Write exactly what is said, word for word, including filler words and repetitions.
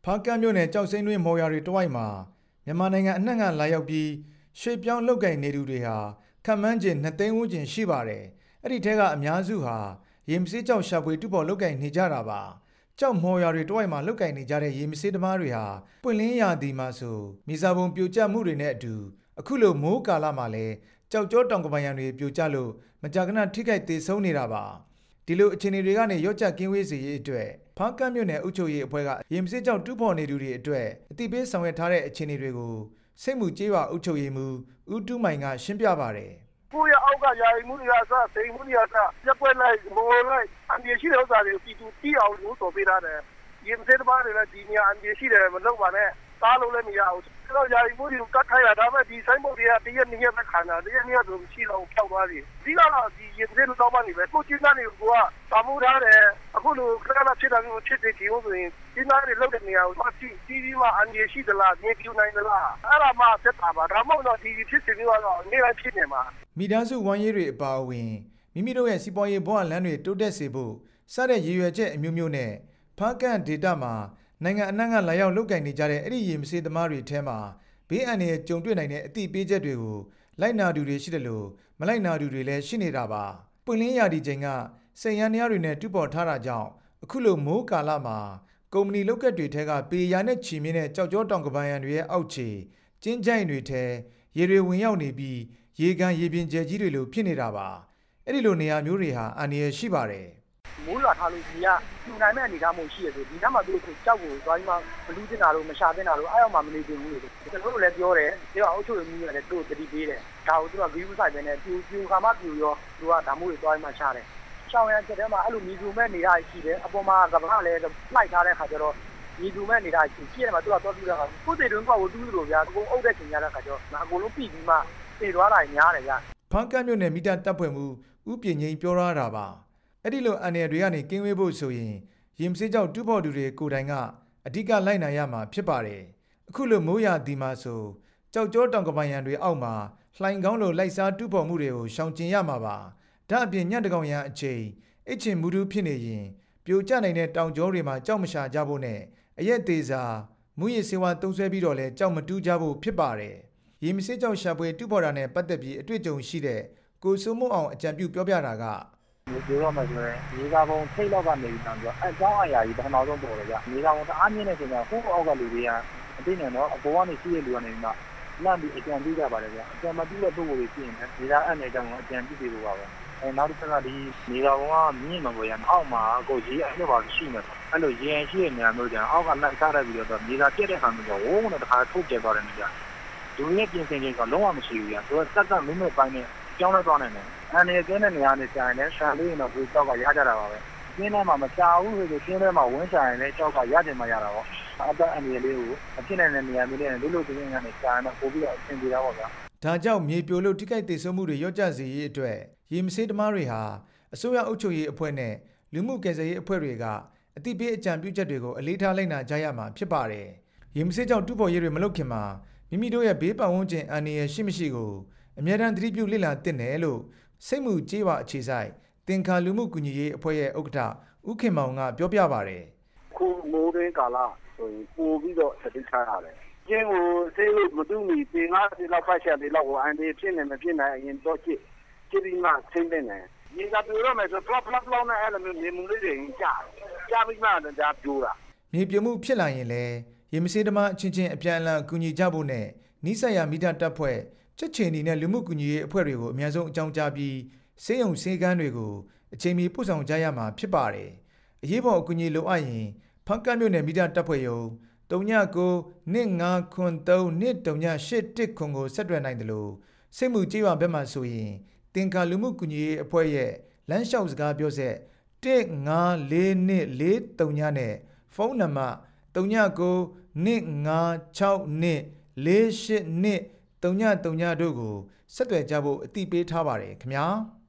ဖားကန့်မြို့နယ်ကြောက်စိမ့်တွင်းမော်ရွာတွေတဝိုက်မှာမြန်မာနိုင်ငံအနှံ့ကလာရောက်ပြီးရွှေ့ပြောင်းလုပ်ကိုင်နေသူတွေဟာခန့်မှန်းခြေနှစ်သိန်းဝန်းကျင်ရှိပါတယ်။အဲ့ဒီထဲကအများစုဟာရေမဆေးကြောက်ရှာဖွေတူပေါ်လုပ်ကိုင်နေကြတာပါ။ကြောက်မော်ရွာတွေတဝိုက်မှာလုပ်ကိုင်နေကြတဲ့ရေမဆေးသမားတွေဟာပွင့်လင်းရာသီမှာဆိုမြေစာပုံပြိုကျမှုတွေနဲ့အတူအခုလိုမိုးကာလမှာလည်းကြောက်ကြောတောင်ကပံရံတွေပြိုကျလို့မကြာခဏထိခိုက်သေးဆုံးနေတာပါ။ဒီလိုအခြေအနေတွေကနေရော့ကျကင်းဝေးစေရေးအတွက်ဖားကန့်မြို့နယ်အုပ်ချုပ်ရေးအဖွဲ့ကရေမဆေးကြောက်တူဖော်နေသူတွေအတွက်အတိပေးဆောင်ရွက်ထားတဲ့အခြေအနေတွေကိုစိတ်မှုကျေးရွာအုပ်ချုပ်ရေးမှူးဦးတူးမိုင်ကရှင်းပြပါတယ်။ကိုရအောက်ကယာယီမှုတွေကစစိန်မှုတွေကစရက်ွက်လိုက်မိုးလိုက်အန်ဒီရှိတဲ့ဥစ္စာတွေကိုပြည်သူတီးအောင်လို့တော်ပေးထားတယ်။ရေမဆေးသမားတွေလည်းဒီနေရာအန်ဒီရှိတယ်မလုပ်ပါနဲ့စားလို့လည်းမရဘူး။အဲ့တော့ယာယီမှုတွေကိုကတ်ခိုင်းတာဒါပေမဲ့ဒီဆိုင်ဘုတ်တွေကတရက်နှစ်ရက်ပဲခံတာတရက်နှစ်ရက်ဆိုမရှိတော့ဖြောက်သွားပြီ။ဒီကတော့ဒီရေမဆေးတော့မှနေပဲကိုချင်းသားတွေကိုကတာမှုထားတယ်အခုလိုခဏခဏဖြစ်တာမျိုးဖြစ်တဲ့ဒီလိုဆိုရင်ဒီနားတွေလောက်တဲ့နေရာကိုမှစီတီးပြီးမှအန်ဒီရှိသလားမြေပြူနိုင်သလားအဲ့ဒါမှသက်တာပါဒါမှမဟုတ်တော့ဒီဖြစ်စဉ်မျိုးကတော့နေတိုင်းဖြစ်နေမှာမိသားစုဝမ်းရေးတွေအပါအဝင်မိမိတို့ရဲ့စီးပွားရေးဘဝလမ်းတွေတိုးတက်စေဖို့စတဲ့ရည်ရွယ်ချက်အမျိုးမျိုးနဲ့ဖားကန့်ဒေတာမှာနိုင်ငံအနှံ့ကလာရောက်လုပ်ကိုင်နေကြတဲ့အဲ့ဒီရေမဆေးသမားတွေထဲမှာဘေးအန္တရာယ်ကြုံတွေ့နိုင်တဲ့အသိပေးချက်တွေကိုလိုက်နာသူတွေရှိတယ်လို့မလိုက်နာသူတွေလည်းရှိနေတာပါပွင့်လင်းရာဒီချိန်ကစိန်ရန်တရားတွေနဲ့တူပေါ်ထားတာကြောင့်အခုလိုမိုးကာလမှာကုမ္ပဏီလောက်ကတွေထဲကပေရာနဲ့ချီမြင့်တဲ့ကြောက်ကြောတောင်ကပံရံတွေရဲ့အောက်ခြေကျင်းကြိုင်တွေထဲရေတွေဝင်ရောက်နေပြီးရေကန်ရေပြင်ကျဲကြီးတွေလိုဖြစ်နေတာပါအဲ့ဒီလိုနေရာမျိုးတွေဟာအန္တရာယ်ရှိပါတယ်မိုးရွာထားလို့ဒီကပြူနိုင်မဲ့အနေအထားမျိုးရှိရဆိုဒီနားမှာသူတို့ကြောက်ကိုသွားပြီးမှမလူးတင်တာလို့မရှာတင်တာလို့အဲ့အောင်မှမနေချင်ဘူးလို့ကျွန်တော်တို့လည်းပြောတယ်ဒီကအုပ်ချုပ်ရေးမှုရတယ်သူ့ကိုတတိပေးတယ်ဒါကိုသူကဗီယူဆိုင်ပဲနဲ့ပြူပြူခါမှပြူရောသူကဒါမျိုးတွေသွားပြီးမှရှာတယ်ရှောင်းရံချက်ထဲမှာအဲ့လိုမြေပြူမဲ့နေရရှိတယ်အပေါ်မှာကဘာလည်းလိုက်ထားတဲ့ခါကျတော့မြေပြူမဲ့နေတာရှိရှိတယ်မှာသူကသွားပြူတဲ့ခါကိုယ်တည်တွင်းကောက်ကိုတူးလို့ဗျာအကုန်အုပ်တဲ့ချိန်ရတဲ့ခါကျတော့အကုန်လုံးပြီးပြီးမှပြေသွားတာများတယ်ဗျာဖန်ကန့်မြို့နယ်မိတာတပ်ဖွဲ့မှုဥပြင်းငိမ့်ပြောရတာပါအဲ့ဒီလိုအန်ရတွေကနေကင်းဝေးဖို့ဆိုရင်ရင်မစေးကြောက်တူးဖို့သူတွေကိုယ်တိုင်ကအဓိကလိုက်နိုင်ရမှာဖြစ်ပါတယ်အခုလိုမိုးရာသီမှာဆိုကြောက်ကြောတောင်ကပံရံတွေအောက်မှာလှိုင်ကောင်းလိုလိုက်စားတူးဖို့မှုတွေကိုရှောင်ကျဉ်ရမှာပါဒါအပြင်ညတကောင်ရံအချိန်အစ်ချင်မူတူးဖြစ်နေရင်ပြိုကျနိုင်တဲ့တောင်ကျောတွေမှာကြောက်မရှာကြဖို့နဲ့အရက်သေးစာမူရည်စေဝါတုံးဆွဲပြီးတော့လဲကြောက်မတူးကြဖို့ဖြစ်ပါတယ်ရေမစေးကြောက်ရှာဖွေတူးဖို့တာနဲ့ပတ်သက်ပြီးအတွေ့အကြုံရှိတဲ့ကိုစိုးမိုးအောင်အကြံပြုပြောပြတာကပြောရမှာဆိုရင်မြေကာပုံထိတ်လောက်ကနေပြီးတော့အကြောင်းအရာကြီးပထမဆုံးပေါ်တယ်ဗျမြေကာပုံတအားမြင့်နေချိန်မှာဟိုးအောက်ကလူတွေကအသိနေတော့အပေါ်ကနေရှိတဲ့လူကနေမှလန့်ပြီးအကြံပြုကြပါတယ်ဗျအကြံမပြုတဲ့ပုံကိုဖြစ်ရင်ဒီလားအဲ့နေကြောင်အကြံပြုပေးလို့ပါပဲအဲနောက်တစ်ခါဒီမြေကာပုံကမြင့်မှာပေါ်ရအောက်မှာကိုရေးအဲ့လိုပါရှိနေတယ်အဲ့လိုရေရင်ရှိတဲ့နေရာမျိုးကျန်အောက်ကလိုက်ထားတဲ့ပြီးတော့မြေကာပြက်တဲ့ခါမျိုးတော့ဝုန်းနဲ့တခါထုတ်ပြသွားတယ်နေကြလူရဲ့ပြင်ဆင်ခြင်းကလုံးဝမရှိဘူးဗျသူကစက်ကမင်းမဲ့ပိုင်းနဲ့ကြောင်းလဲသွားနိုင်တယ်အန်ရကျင်းတဲ့နေရာနဲ့ကြာရင်လည်းရှာလို့ရင်တော့ကိုကြောက်ကရကြတာပါပဲကျင်းထဲမှာမကြာဘူးဆိုကျင်းထဲမှာဝင်းရှာရင်လည်းကြောက်ကရကြမှာရတာပေါ့အသက်အန္တရာယ်လေးကိုအဖြစ်နိုင်တဲ့နေရာမျိုးလေးနဲ့လူလူချင်းချင်းကနေကြာရင်တော့ပို့ပြီးတော့အဆင်ပြေတာပေါ့ဗျာဒါကြောင့်မြေပြိုလို့ထိခိုက်ဒေဆုံးမှုတွေရော့ကျစေရေးအတွက်ရေမဆေးသမားတွေဟာအစိုးရအုပ်ချုပ်ရေးအဖွဲ့နဲ့လူမှုကယ်ဆယ်ရေးအဖွဲ့တွေကအတိပေးအကြံပြုချက်တွေကိုအလေးထားလိုက်နာကြရမှာဖြစ်ပါတယ်ရေမဆေးကြောင့်တူဖို့ရေးတွေမလုပ်ခင်မှာမိမိတို့ရဲ့ဘေးပတ်ဝန်းကျင်အန္တရာယ်ရှိမရှိကိုအမြဲတမ်းသတိပြုလေ့လာသင့်တယ်လို့စိတ်မှုကြေးဝအခြေဆိုင်သင်္ခါလူမှုကူညီရေးအဖွဲ့ရဲ့ဥက္ကဋ္ဌဦးခင်မောင်ကပြောပြပါတယ်ခုမိုးရင်းကာလဆိုရင်ပို့ပြီးတော့သတိထားရတယ်ကျင်းကိုဆေးလို့မတူမီပင်ကားစီလောက်ပတ်ချက်လေးလောက်ကိုအန်ဒီဖြစ်နေမဖြစ်နိုင်အရင်တော့ကြည့်ကြည့်ပြီးမှသိနေတယ်ဒီကပြောရမယ်ဆိုတော့ plot plot နဲ့အဲ့လိုမျိုးနေမှုလေးတွေကြားကြားပြီးမှတော့ဒါပြောတာမြေပြမှုဖြစ်လာရင်လည်းရေမဆေးသမားအချင်းချင်းအပြန်အလှန်ကူညီကြဖို့နဲ့နိစရမိတာတပ်ဖွဲ့ချက်ချင်နေနဲ့လူမှုကူညီရေးအဖွဲ့တွေကိုအများဆုံးအကြောင်းကြားပြီးစေယုံစေကန်းတွေကိုအချိန်မီပို့ဆောင်ကြရမှာဖြစ်ပါတယ်။အရေးပေါ်အကူအညီလိုအပ်ရင်ဖန်ကန့်မြို့နယ်မိတာတပ်ဖွဲ့ရုံး၃၉ကို၂၅ခွန်း၃၂၃၈၁ခွန်းကိုဆက်သွယ်နိုင်တယ်လို့စိတ်မှုကြေးရွာဘက်မှဆိုရင်သင်္ခါလူမှုကူညီရေးအဖွဲ့ရဲ့လမ်းလျှောက်စကားပြောဆက်၁၅၄၂၄၃ညနဲ့ဖုန်းနံပါတ်၃၉ကို၂၅၆၂၄၈၂တုံညတုံညတို့ကိုဆက်သွယ်ကြဖို့အသိပေးထားပါတယ်ခင်ဗျာ